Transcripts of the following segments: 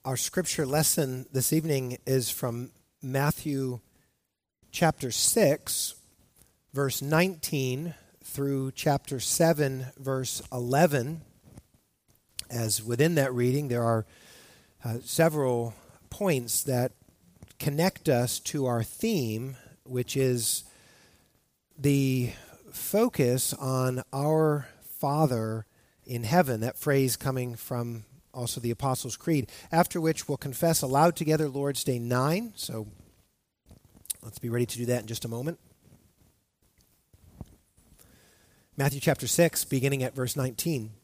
Our scripture lesson this evening is from Matthew chapter 6, verse 19 through chapter 7, verse 11. As within that reading, there are several points that connect us to our theme, which is the focus on our Father in heaven. That phrase coming from also the Apostles' Creed, after which we'll confess aloud together Lord's Day 9. So let's be ready to do that in just a moment. Matthew chapter 6, beginning at verse 19.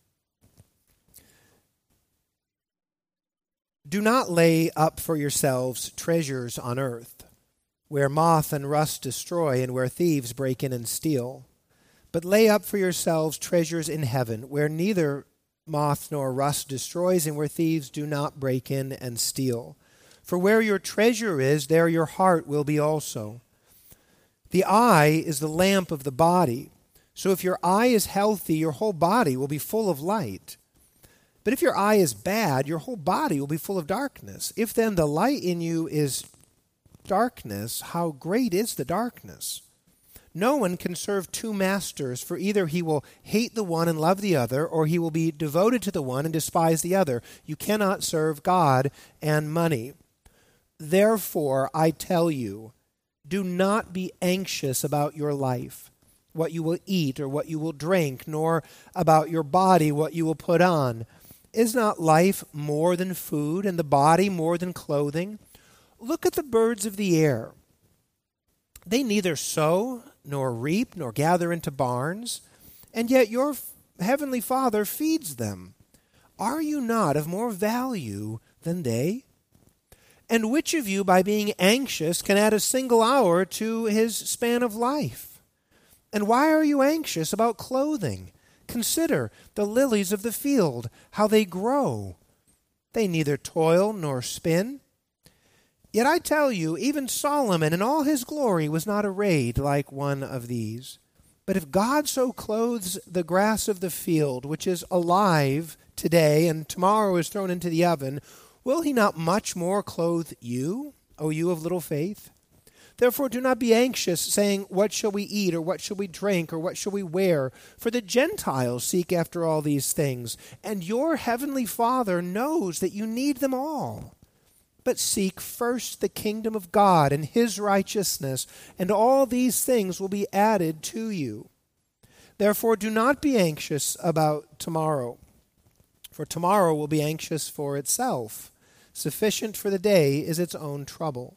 Do not lay up for yourselves treasures on earth, where moth and rust destroy and where thieves break in and steal. But lay up for yourselves treasures in heaven, where neither moth nor rust destroys, and where thieves do not break in and steal. For where your treasure is, there your heart will be also. The eye is the lamp of the body. So if your eye is healthy, your whole body will be full of light. But if your eye is bad, your whole body will be full of darkness. If then the light in you is darkness, how great is the darkness? No one can serve two masters, for either he will hate the one and love the other, or he will be devoted to the one and despise the other. You cannot serve God and money. Therefore, I tell you, do not be anxious about your life, what you will eat or what you will drink, nor about your body, what you will put on. Is not life more than food, and the body more than clothing? Look at the birds of the air. They neither sow, nor reap, nor gather into barns, and yet your heavenly Father feeds them. Are you not of more value than they? And which of you, by being anxious, can add a single hour to his span of life? And why are you anxious about clothing? Consider the lilies of the field, how they grow. They neither toil nor spin. Yet I tell you, even Solomon in all his glory was not arrayed like one of these. But if God so clothes the grass of the field, which is alive today and tomorrow is thrown into the oven, will he not much more clothe you, O you of little faith? Therefore do not be anxious, saying, what shall we eat, or what shall we drink, or what shall we wear? For the Gentiles seek after all these things, and your heavenly Father knows that you need them all. But seek first the kingdom of God and his righteousness, and all these things will be added to you. Therefore do not be anxious about tomorrow, for tomorrow will be anxious for itself. Sufficient for the day is its own trouble.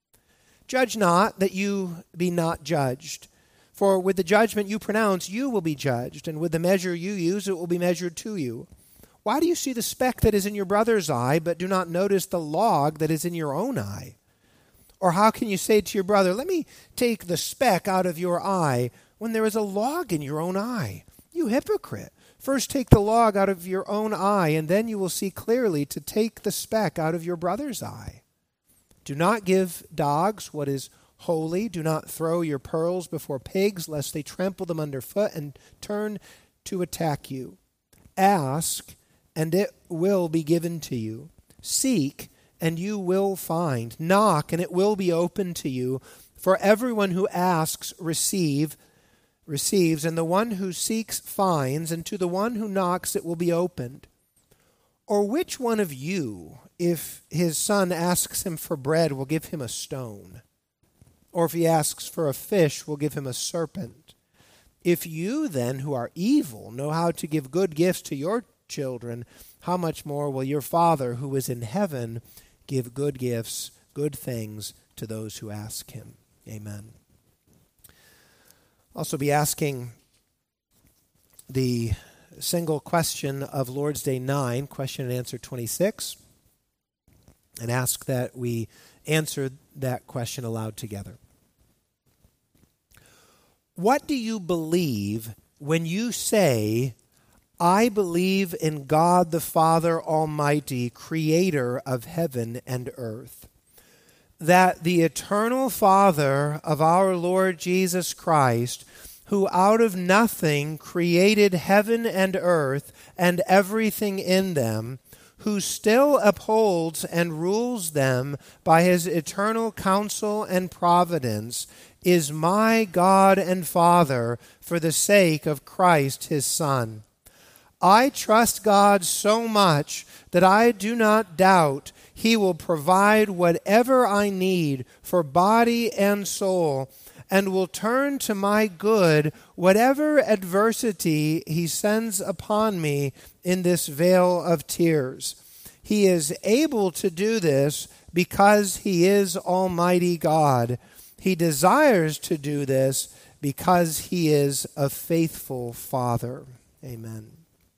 Judge not, that you be not judged. For with the judgment you pronounce, you will be judged, and with the measure you use, it will be measured to you. Why do you see the speck that is in your brother's eye, but do not notice the log that is in your own eye? Or how can you say to your brother, let me take the speck out of your eye, when there is a log in your own eye? You hypocrite! First take the log out of your own eye, and then you will see clearly to take the speck out of your brother's eye. Do not give dogs what is holy. Do not throw your pearls before pigs, lest they trample them underfoot and turn to attack you. Ask, and it will be given to you. Seek, and you will find. Knock, and it will be opened to you. For everyone who asks receives, and the one who seeks finds, and to the one who knocks it will be opened. Or which one of you, if his son asks him for bread, will give him a stone? Or if he asks for a fish, will give him a serpent? If you then, who are evil, know how to give good gifts to your children, how much more will your Father who is in heaven give good gifts, good things to those who ask him? Amen. I'll also be asking the single question of Lord's Day 9, question and answer 26, and ask that we answer that question aloud together. What do you believe when you say, I believe in God the Father Almighty, creator of heaven and earth, that the eternal Father of our Lord Jesus Christ, who out of nothing created heaven and earth and everything in them, who still upholds and rules them by his eternal counsel and providence, is my God and Father for the sake of Christ his Son. I trust God so much that I do not doubt he will provide whatever I need for body and soul, and will turn to my good whatever adversity he sends upon me in this vale of tears. He is able to do this because he is Almighty God. He desires to do this because he is a faithful Father. Amen.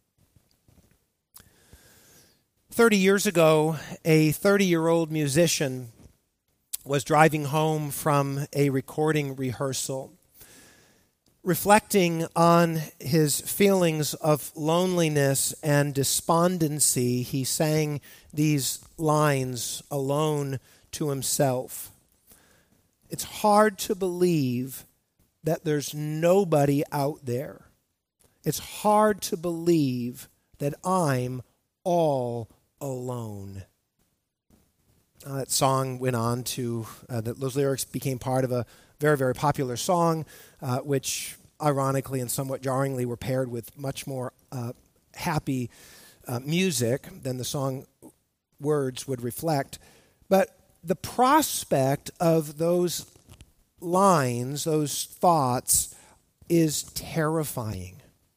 30 years ago, a 30-year-old musician was driving home from a recording rehearsal. Reflecting on his feelings of loneliness and despondency, he sang these lines alone to himself. It's hard to believe that there's nobody out there. It's hard to believe that I'm all alone. That song went on to, those lyrics became part of a very, very popular song, which ironically and somewhat jarringly were paired with much more happy music than the song words would reflect. But the prospect of those lines, those thoughts, is terrifying.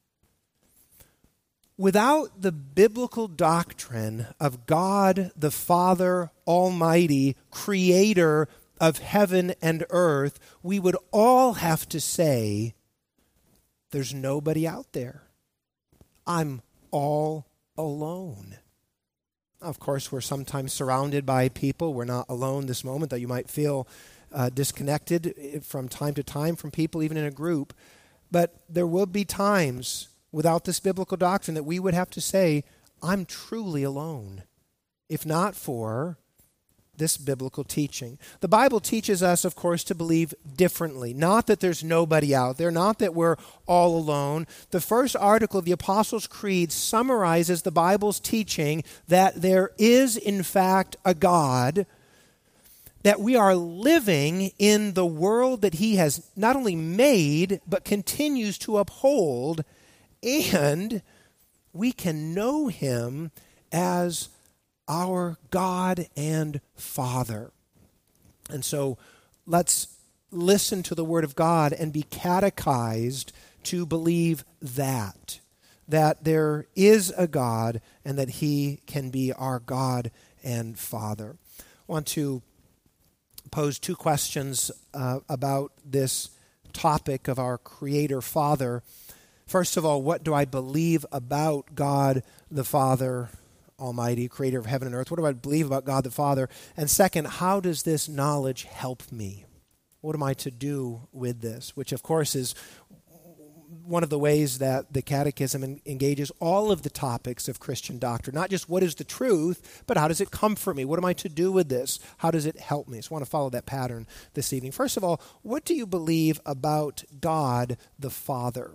Without the biblical doctrine of God the Father Almighty, creator of heaven and earth, we would all have to say, there's nobody out there. I'm all alone. Of course, we're sometimes surrounded by people. We're not alone this moment, though you might feel disconnected from time to time from people, even in a group. But there will be times without this biblical doctrine that we would have to say, I'm truly alone, if not for this biblical teaching. The Bible teaches us, of course, to believe differently. Not that there's nobody out there, not that we're all alone. The first article of the Apostles' Creed summarizes the Bible's teaching that there is, in fact, a God, that we are living in the world that he has not only made, but continues to uphold, and we can know him as our God and Father. And so let's listen to the Word of God and be catechized to believe that there is a God and that he can be our God and Father. I want to pose two questions about this topic of our Creator Father. First of all, what do I believe about God the Father Almighty, creator of heaven and earth? What do I believe about God the Father? And second, how does this knowledge help me? What am I to do with this? Which, of course, is one of the ways that the Catechism engages all of the topics of Christian doctrine. Not just what is the truth, but how does it comfort me? What am I to do with this? How does it help me? So I want to follow that pattern this evening. First of all, what do you believe about God the Father?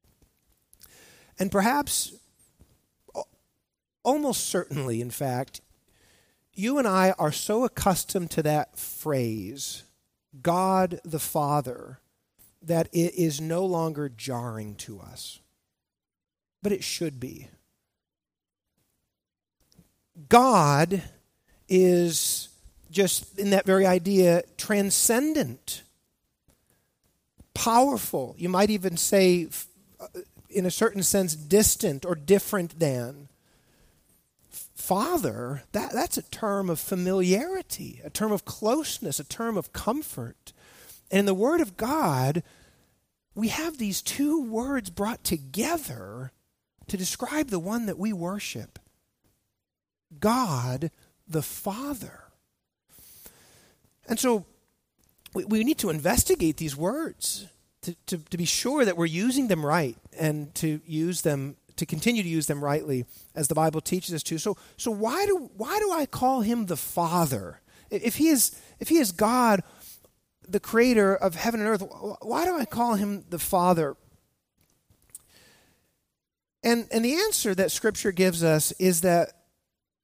And perhaps, almost certainly, in fact, you and I are so accustomed to that phrase, God the Father, that it is no longer jarring to us. But it should be. God is, just in that very idea, transcendent, powerful. You might even say, in a certain sense, distant or different than. Father, that's a term of familiarity, a term of closeness, a term of comfort. And in the Word of God, we have these two words brought together to describe the one that we worship. God the Father. And so we need to investigate these words to be sure that we're using them right and to use them, to continue to use them rightly as the Bible teaches us to. So why do I call him the Father? If he is God, the creator of heaven and earth, why do I call him the Father? And the answer that Scripture gives us is that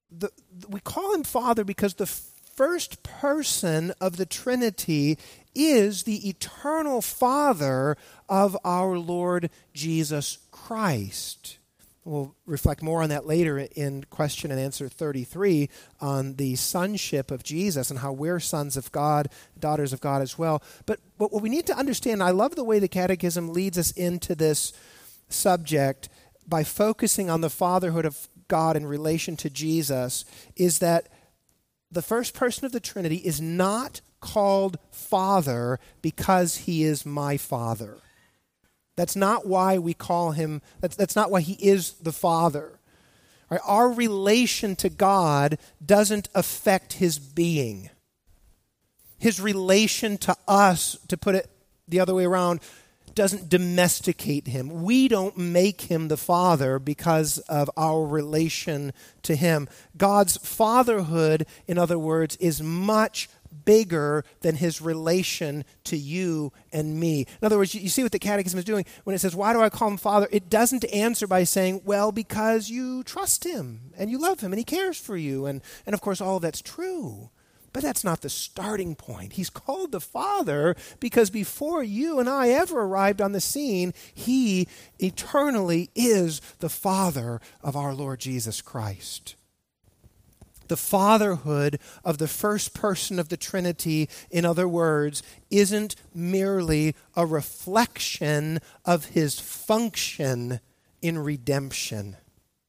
we call him Father because the first person of the Trinity is the eternal Father of our Lord Jesus Christ. We'll reflect more on that later in question and answer 33 on the sonship of Jesus and how we're sons of God, daughters of God as well. But what we need to understand, I love the way the Catechism leads us into this subject by focusing on the fatherhood of God in relation to Jesus, is that the first person of the Trinity is not called Father because he is my Father. That's not why we call him, that's not why he is the Father. Right? Our relation to God doesn't affect his being. His relation to us, to put it the other way around, doesn't domesticate him. We don't make him the Father because of our relation to him. God's fatherhood, in other words, is much bigger than his relation to you and me. In other words, you see what the Catechism is doing when it says, why do I call him Father? It doesn't answer by saying, well, because you trust him and you love him and he cares for you. And of course, all of that's true. But that's not the starting point. He's called the Father because before you and I ever arrived on the scene, he eternally is the Father of our Lord Jesus Christ. The fatherhood of the first person of the Trinity, in other words, isn't merely a reflection of his function in redemption.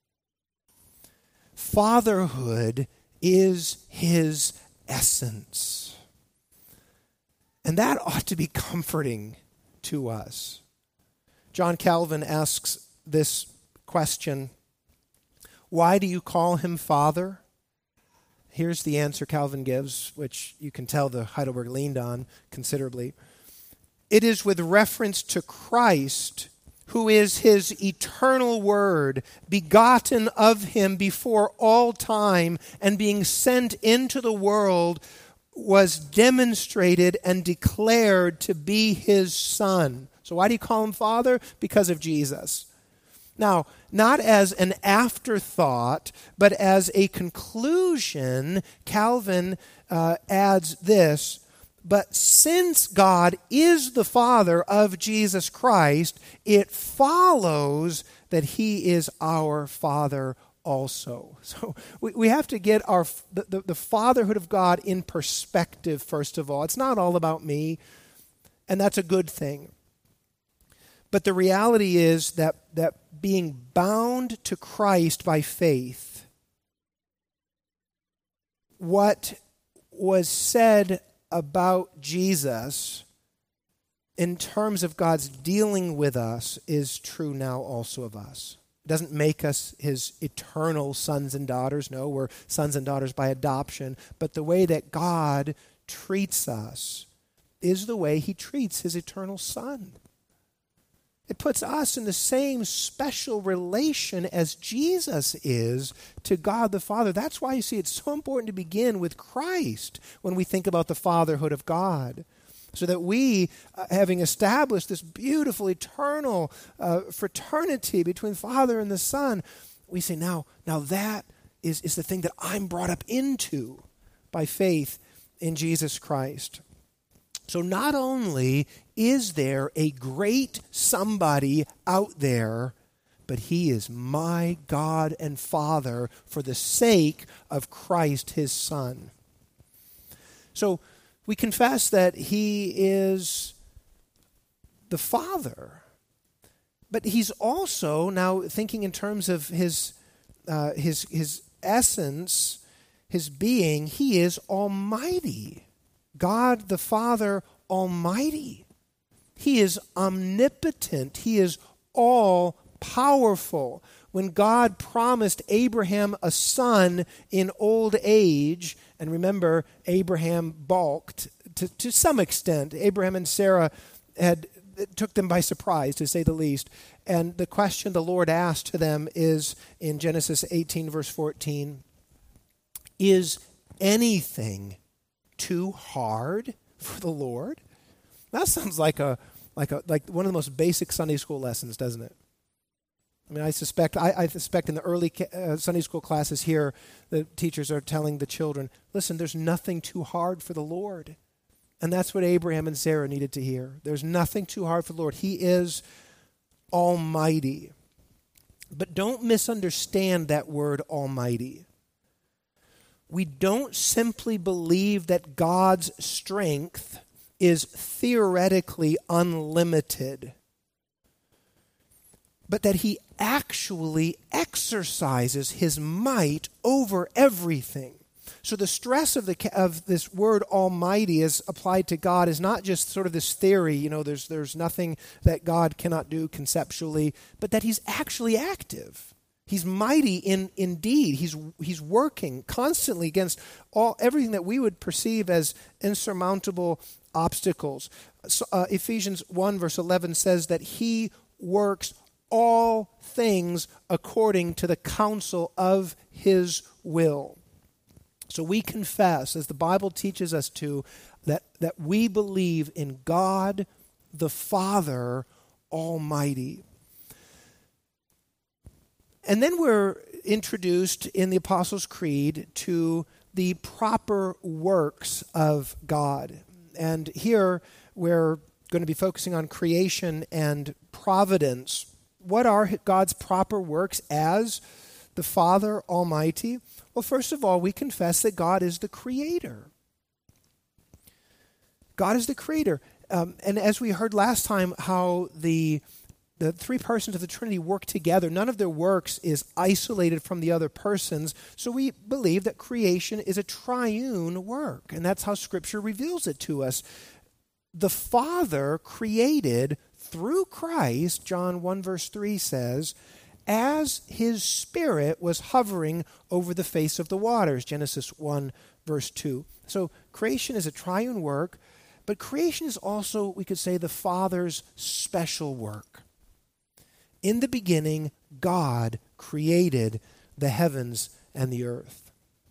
Fatherhood is his essence. And that ought to be comforting to us. John Calvin asks this question, why do you call him Father? Here's the answer Calvin gives, which you can tell the Heidelberg leaned on considerably. It is with reference to Christ, who is his eternal word, begotten of him before all time, and being sent into the world, was demonstrated and declared to be his Son. So why do you call him Father? Because of Jesus. Now, not as an afterthought, but as a conclusion, Calvin adds this, but since God is the Father of Jesus Christ, it follows that he is our Father also. So we have to get the fatherhood of God in perspective, first of all. It's not all about me, and that's a good thing. But the reality is that being bound to Christ by faith, what was said about Jesus in terms of God's dealing with us is true now also of us. It doesn't make us his eternal sons and daughters. No, we're sons and daughters by adoption. But the way that God treats us is the way he treats his eternal Son. It puts us in the same special relation as Jesus is to God the Father. That's why you see it's so important to begin with Christ when we think about the fatherhood of God. So that we, having established this beautiful eternal fraternity between Father and the Son, we say, now that is the thing that I'm brought up into by faith in Jesus Christ. So not only is there a great somebody out there, but he is my God and Father for the sake of Christ, his Son. So we confess that he is the Father, but he's also, now thinking in terms of his essence, his being, he is Almighty. God the Father Almighty. He is omnipotent. He is all-powerful. When God promised Abraham a son in old age, and remember, Abraham balked to some extent. Abraham and Sarah it took them by surprise, to say the least. And the question the Lord asked to them is in Genesis 18, verse 14, is anything too hard for the Lord? That sounds like one of the most basic Sunday school lessons, doesn't it? I mean, I suspect in the early Sunday school classes here, the teachers are telling the children, listen, there's nothing too hard for the Lord. And that's what Abraham and Sarah needed to hear. There's nothing too hard for the Lord. He is almighty. But don't misunderstand that word almighty. We don't simply believe that God's strength is theoretically unlimited, but that he actually exercises his might over everything. So the stress of this word almighty is applied to God is not just sort of this theory, there's nothing that God cannot do conceptually, but that he's actually active. He's mighty indeed. He's working constantly against everything that we would perceive as insurmountable obstacles. So, Ephesians 1 verse 11 says that he works all things according to the counsel of his will. So we confess, as the Bible teaches us to, that we believe in God the Father Almighty. And then we're introduced in the Apostles' Creed to the proper works of God. And here we're going to be focusing on creation and providence. What are God's proper works as the Father Almighty? Well, first of all, we confess that God is the Creator. God is the Creator. And as we heard last time, how the three persons of the Trinity work together. None of their works is isolated from the other persons. So we believe that creation is a triune work. And that's how Scripture reveals it to us. The Father created through Christ, John 1 verse 3 says, as his Spirit was hovering over the face of the waters, Genesis 1 verse 2. So creation is a triune work, but creation is also, we could say, the Father's special work. In the beginning, God created the heavens and the earth.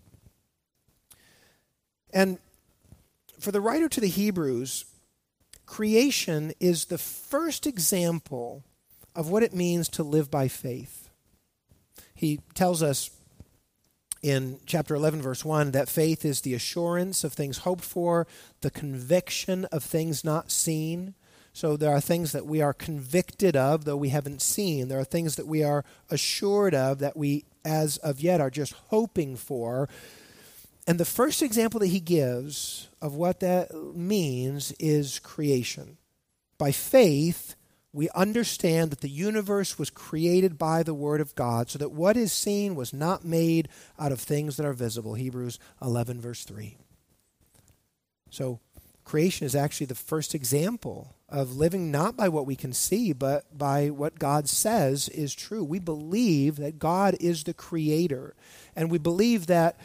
And for the writer to the Hebrews, creation is the first example of what it means to live by faith. He tells us in chapter 11, verse 1, that faith is the assurance of things hoped for, the conviction of things not seen. So there are things that we are convicted of, though we haven't seen. There are things that we are assured of that we, as of yet, are just hoping for. And the first example that he gives of what that means is creation. By faith, we understand that the universe was created by the Word of God, so that what is seen was not made out of things that are visible. Hebrews 11, verse 3. So creation is actually the first example of living not by what we can see, but by what God says is true. We believe that God is the Creator, and we believe that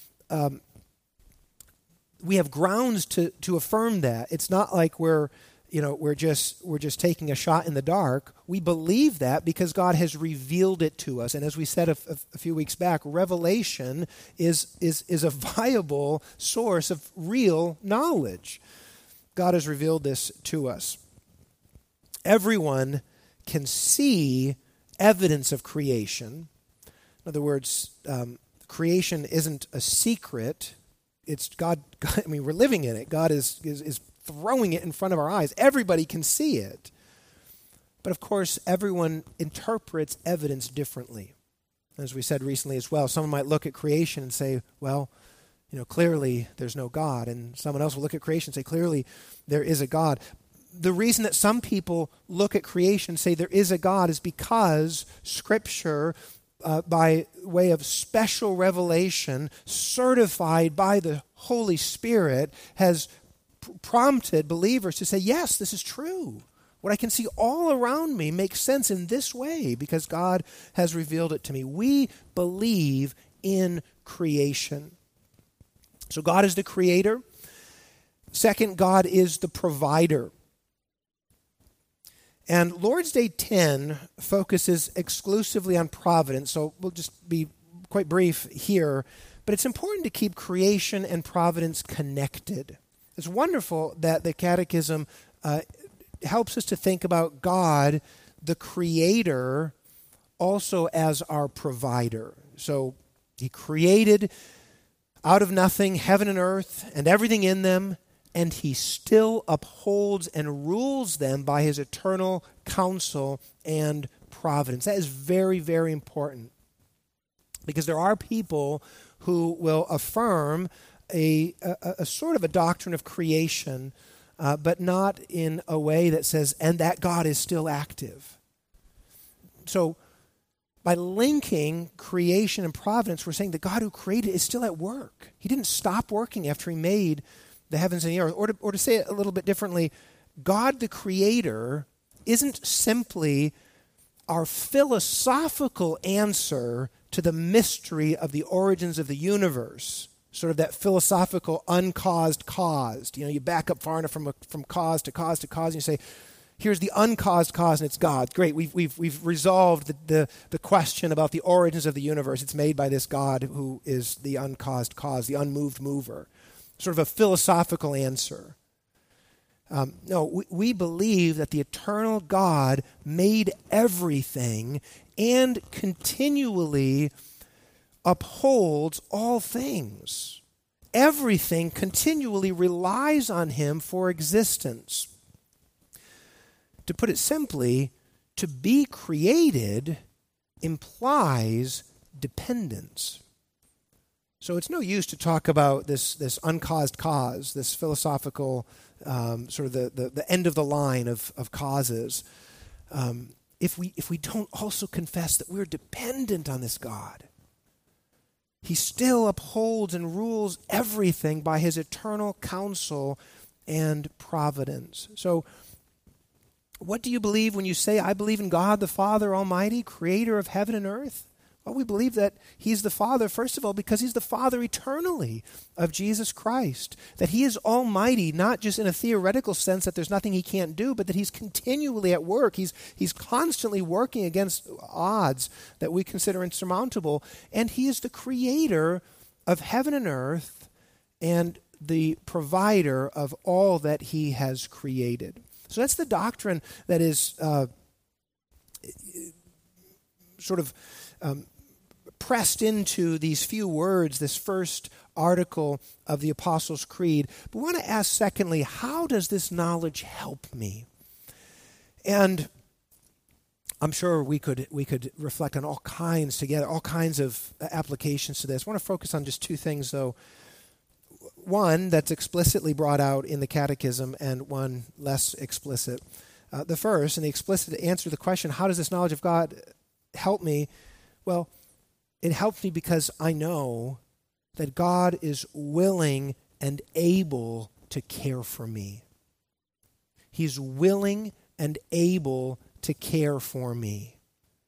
we have grounds to affirm that. It's not like we're just taking a shot in the dark. We believe that because God has revealed it to us. And as we said a few weeks back, revelation is a viable source of real knowledge. God has revealed this to us. Everyone can see evidence of creation. In other words, creation isn't a secret. It's God. I mean, we're living in it. God is throwing it in front of our eyes. Everybody can see it. But of course, everyone interprets evidence differently. As we said recently as well, someone might look at creation and say, well, clearly there's no God. And someone else will look at creation and say, clearly there is a God. The reason that some people look at creation and say there is a God is because Scripture, by way of special revelation, certified by the Holy Spirit, has prompted believers to say, yes, this is true. What I can see all around me makes sense in this way because God has revealed it to me. We believe in creation. So God is the creator. Second, God is the provider. And Lord's Day 10 focuses exclusively on providence, so we'll just be quite brief here. But it's important to keep creation and providence connected. It's wonderful that the Catechism helps us to think about God, the Creator, also as our provider. So he created out of nothing heaven and earth and everything in them, and he still upholds and rules them by his eternal counsel and providence. That is very, very important, because there are people who will affirm a sort of a doctrine of creation, but not in a way that says, and that God is still active. So by linking creation and providence, we're saying the God who created is still at work. He didn't stop working after he made the heavens and the earth. Or to say it a little bit differently, God the Creator isn't simply our philosophical answer to the mystery of the origins of the universe, sort of that philosophical uncaused caused. You back up far enough from cause to cause to cause, and you say, here's the uncaused cause, and it's God. Great, we've resolved the question about the origins of the universe. It's made by this God who is the uncaused cause, the unmoved mover. Sort of a philosophical answer. No, we believe that the eternal God made everything and continually upholds all things. Everything continually relies on him for existence. To put it simply, to be created implies dependence. So it's no use to talk about this uncaused cause, this philosophical sort of the end of the line of causes, if we don't also confess that we're dependent on this God. He still upholds and rules everything by his eternal counsel and providence. So what do you believe when you say, I believe in God the Father Almighty, creator of heaven and earth? Well, we believe that he's the Father, first of all, because he's the Father eternally of Jesus Christ. That he is almighty, not just in a theoretical sense that there's nothing he can't do, but that he's continually at work. He's constantly working against odds that we consider insurmountable. And he is the creator of heaven and earth and the provider of all that he has created. So that's the doctrine that is pressed into these few words, this first article of the Apostles' Creed. But we want to ask, secondly, how does this knowledge help me? And I'm sure we could reflect on all kinds together, all kinds of applications to this. I want to focus on just two things, though. One that's explicitly brought out in the Catechism, and one less explicit. The first, and the explicit answer to the question, how does this knowledge of God help me? Well, it helps me because I know that God is willing and able to care for me. He's willing and able to care for me.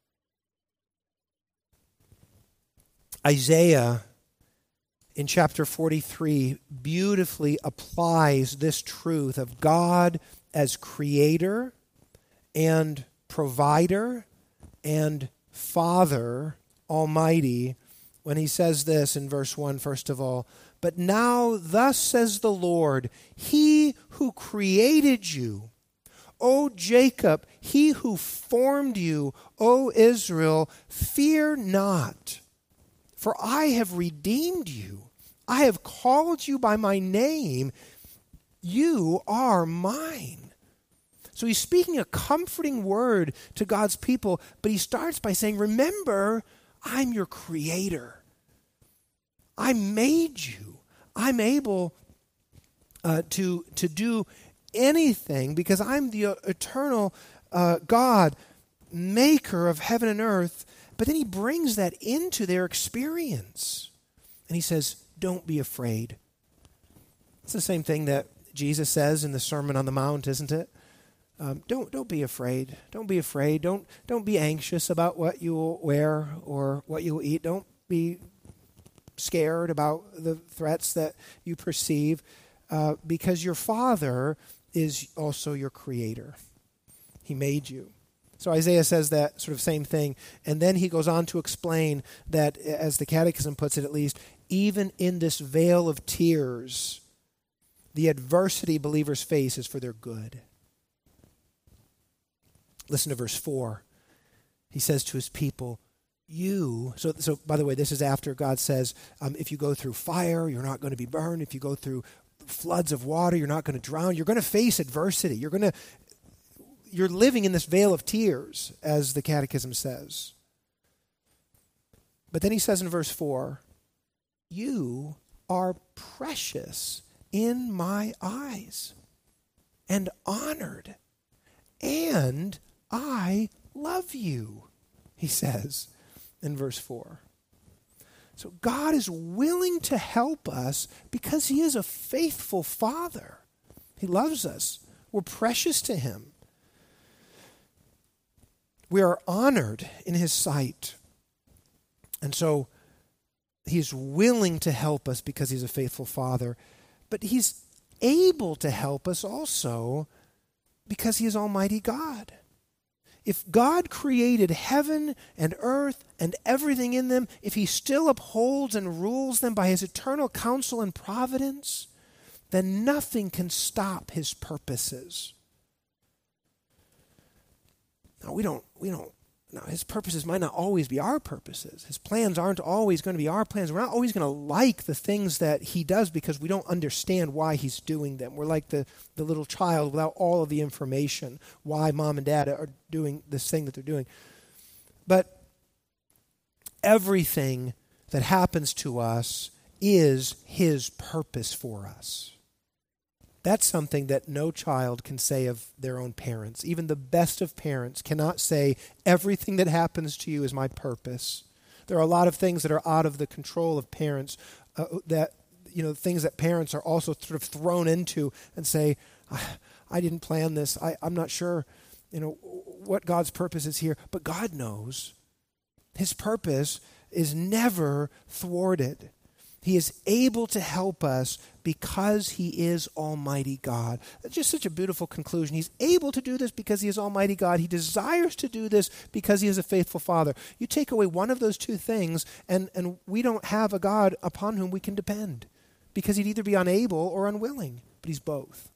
Isaiah, in chapter 43, beautifully applies this truth of God as creator and provider and Father Almighty, when he says this in verse 1, first of all, but now thus says the Lord, he who created you, O Jacob, he who formed you, O Israel, fear not, for I have redeemed you. I have called you by my name. You are mine. So he's speaking a comforting word to God's people, but he starts by saying, remember, I'm your creator. I made you. I'm able to do anything because I'm the eternal God, maker of heaven and earth. But then he brings that into their experience. And he says, don't be afraid. It's the same thing that Jesus says in the Sermon on the Mount, isn't it? Don't be afraid. Don't be afraid. Don't be anxious about what you will wear or what you will eat. Don't be scared about the threats that you perceive, because your Father is also your creator. He made you. So Isaiah says that sort of same thing, and then he goes on to explain that, as the Catechism puts it at least, even in this vale of tears, the adversity believers face is for their good. Listen to verse 4. He says to his people, so by the way, this is after God says, if you go through fire, you're not going to be burned. If you go through floods of water, you're not going to drown. You're going to face adversity. You're living in this vale of tears, as the Catechism says. But then he says in verse 4, you are precious in my eyes and honored, and I love you, he says in verse 4. So God is willing to help us because he is a faithful Father. He loves us. We're precious to him. We are honored in his sight. And so he's willing to help us because he's a faithful Father. But he's able to help us also because he is Almighty God. If God created heaven and earth and everything in them, if he still upholds and rules them by his eternal counsel and providence, then nothing can stop his purposes. Now, his purposes might not always be our purposes. His plans aren't always going to be our plans. We're not always going to like the things that he does because we don't understand why he's doing them. We're like the little child without all of the information, why mom and dad are doing this thing that they're doing. But everything that happens to us is his purpose for us. That's something that no child can say of their own parents. Even the best of parents cannot say, everything that happens to you is my purpose. There are a lot of things that are out of the control of parents, things that parents are also sort of thrown into and say, I didn't plan this. I'm not sure, what God's purpose is here. But God knows. His purpose is never thwarted. He is able to help us because he is Almighty God. That's just such a beautiful conclusion. He's able to do this because he is Almighty God. He desires to do this because he is a faithful Father. You take away one of those two things, and we don't have a God upon whom we can depend because he'd either be unable or unwilling, but he's both.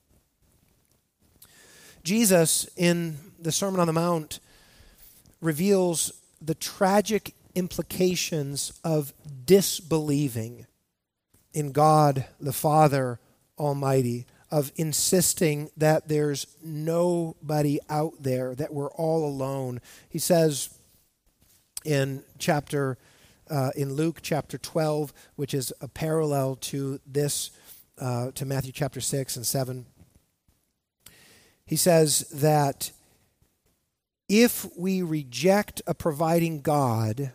Jesus, in the Sermon on the Mount, reveals the tragic implications of disbelieving in God the Father Almighty, of insisting that there's nobody out there, that we're all alone. He says in Luke chapter 12, which is a parallel to this, to Matthew chapter 6 and 7, he says that if we reject a providing God,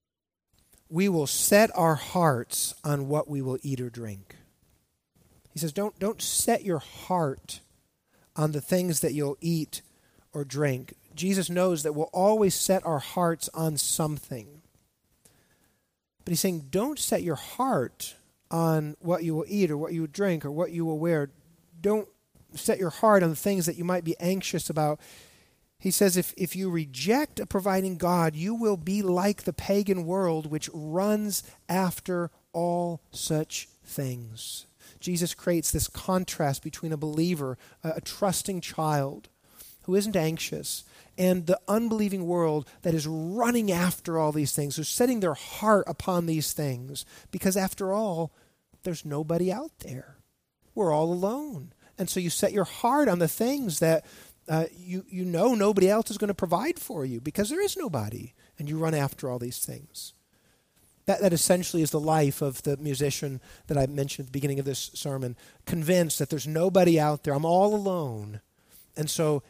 we will set our hearts on what we will eat or drink. He says, don't set your heart on the things that you'll eat or drink. Jesus knows that we'll always set our hearts on something. But he's saying, don't set your heart on what you will eat or what you will drink or what you will wear. Don't set your heart on the things that you might be anxious about. He says, if you reject a providing God, you will be like the pagan world which runs after all such things. Jesus creates this contrast between a believer, a trusting child who isn't anxious, and the unbelieving world that is running after all these things, who's setting their heart upon these things, because after all, there's nobody out there. We're all alone. And so you set your heart on the things that you know nobody else is going to provide for you because there is nobody, and you run after all these things. That essentially is the life of the musician that I mentioned at the beginning of this sermon, convinced that there's nobody out there. I'm all alone. And so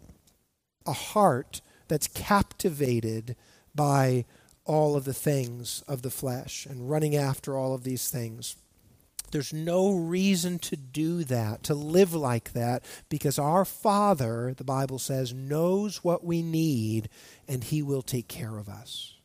a heart that's captivated by all of the things of the flesh and running after all of these things. There's no reason to do that, to live like that, because our Father, the Bible says, knows what we need, and he will take care of us.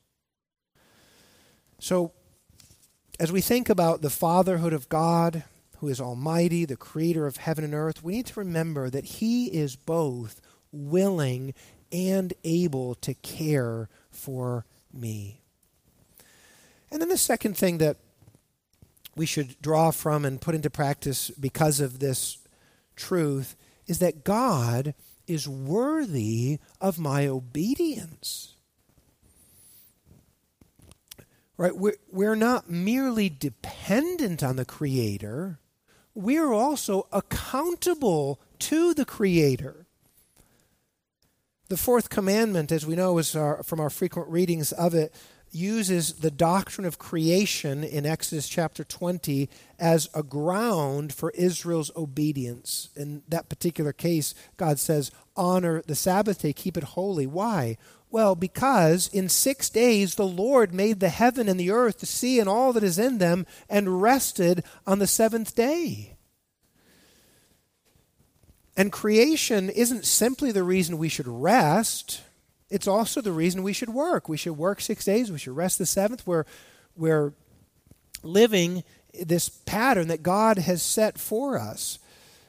So, as we think about the fatherhood of God, who is almighty, the creator of heaven and earth, we need to remember that he is both willing and able to care for me. And then the second thing that we should draw from and put into practice because of this truth is that God is worthy of my obedience. Right? We're not merely dependent on the Creator, we're also accountable to the Creator. The fourth commandment, as we know from our frequent readings of it, uses the doctrine of creation in Exodus chapter 20 as a ground for Israel's obedience. In that particular case, God says, honor the Sabbath day, keep it holy. Why? Well, because in 6 days the Lord made the heaven and the earth, the sea and all that is in them, and rested on the seventh day. And creation isn't simply the reason we should rest. It's also the reason we should work. We should work 6 days. We should rest the seventh. We're living this pattern that God has set for us.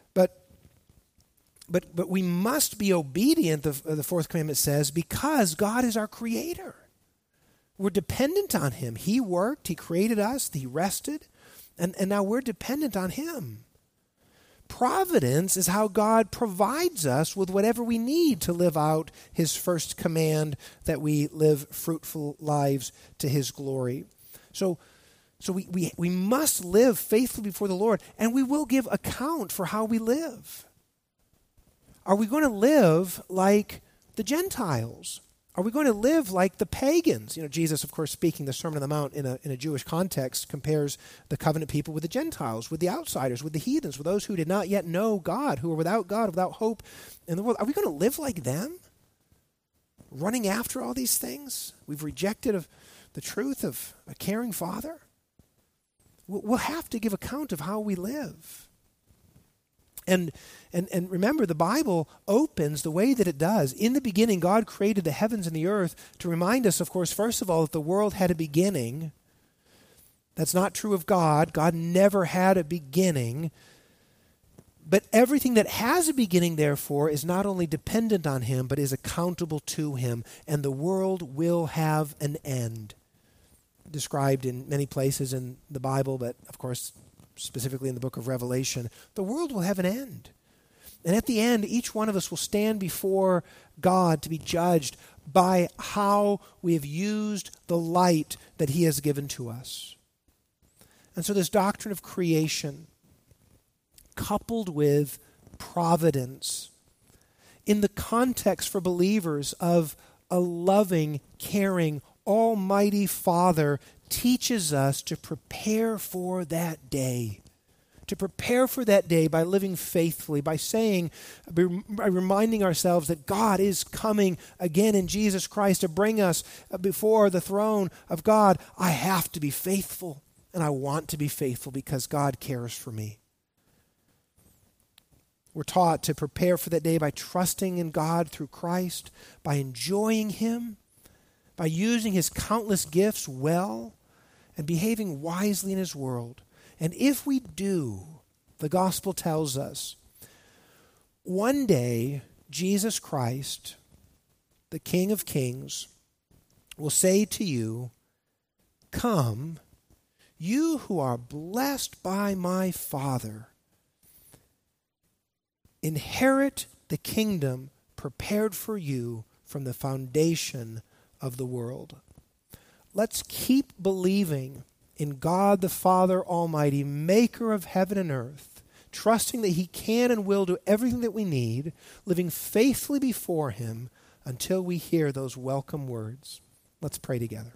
But we must be obedient, the fourth commandment says, because God is our Creator. We're dependent on Him. He worked. He created us. He rested. And now we're dependent on Him. Providence is how God provides us with whatever we need to live out His first command, that we live fruitful lives to His glory. So we must live faithfully before the Lord, and we will give account for how we live. Are we going to live like the Gentiles? Are we going to live like the pagans? Jesus, of course, speaking the Sermon on the Mount in a Jewish context, compares the covenant people with the Gentiles, with the outsiders, with the heathens, with those who did not yet know God, who are without God, without hope in the world. Are we going to live like them? Running after all these things? We've rejected the truth of a caring Father? We'll have to give account of how we live. And remember, the Bible opens the way that it does. In the beginning, God created the heavens and the earth to remind us, of course, first of all, that the world had a beginning. That's not true of God. God never had a beginning. But everything that has a beginning, therefore, is not only dependent on Him, but is accountable to Him. And the world will have an end. Described in many places in the Bible, but of course, specifically in the book of Revelation, the world will have an end. And at the end, each one of us will stand before God to be judged by how we have used the light that He has given to us. And so this doctrine of creation, coupled with providence, in the context for believers of a loving, caring, almighty Father, teaches us to prepare for that day. To prepare for that day by living faithfully, by reminding ourselves that God is coming again in Jesus Christ to bring us before the throne of God. I have to be faithful, and I want to be faithful because God cares for me. We're taught to prepare for that day by trusting in God through Christ, by enjoying Him, by using His countless gifts well, and behaving wisely in His world. And if we do, the gospel tells us, one day Jesus Christ, the King of Kings, will say to you, "Come, you who are blessed by my Father, inherit the kingdom prepared for you from the foundation of the world." Let's keep believing in God the Father Almighty, maker of heaven and earth, trusting that He can and will do everything that we need, living faithfully before Him until we hear those welcome words. Let's pray together.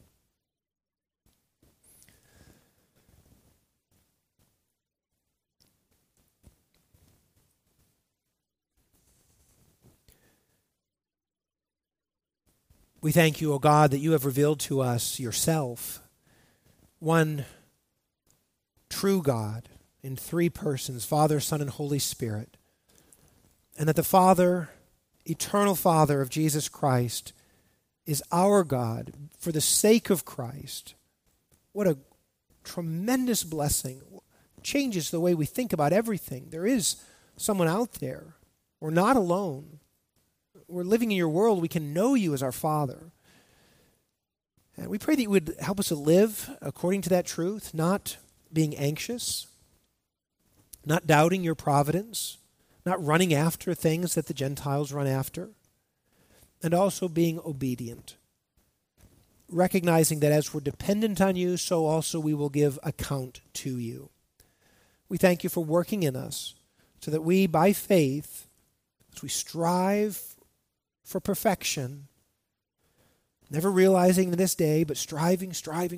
We thank you, O God, that you have revealed to us yourself, one true God in three persons, Father, Son, and Holy Spirit, and that the Father, eternal Father of Jesus Christ, is our God for the sake of Christ. What a tremendous blessing. Changes the way we think about everything. There is someone out there. We're not alone. We're living in your world. We can know you as our Father. And we pray that you would help us to live according to that truth, not being anxious, not doubting your providence, not running after things that the Gentiles run after, and also being obedient. recognizing that as we're dependent on you, so also we will give account to you. We thank you for working in us so that we, by faith, as we strive for perfection, never realizing in this day, but striving,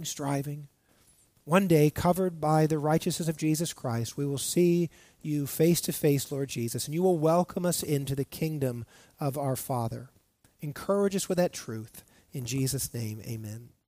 one day, covered by the righteousness of Jesus Christ, we will see you face to face, Lord Jesus, and you will welcome us into the kingdom of our Father. Encourage us with that truth. In Jesus' name, amen.